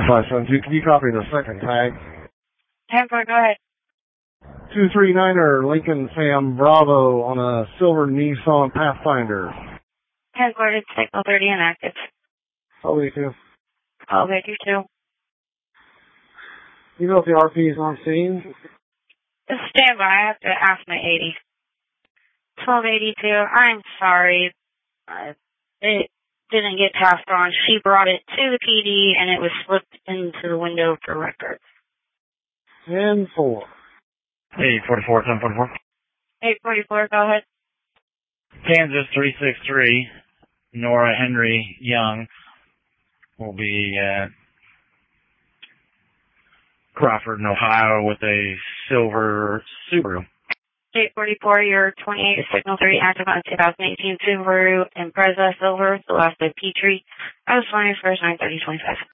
572, can you copy the second tag? 10-4, go ahead. 239er Lincoln Sam Bravo on a silver Nissan Pathfinder. 10-4, it's signal 30 inactive. I'll leave you. Okay, you too. You know if the RP is on scene? Stand by, I have to ask my 80. 1282, I'm sorry. It didn't get passed on. She brought it to the PD and it was slipped into the window for records. 10-4. 844, 1044. 844, go ahead. Kansas 363, Nora Henry Young will be at Crawford, Ohio with a silver Subaru. 844, you're 28, signal 3, active on 2018 Subaru Impreza Silver, the last of Petrie. I was 21st, 93025.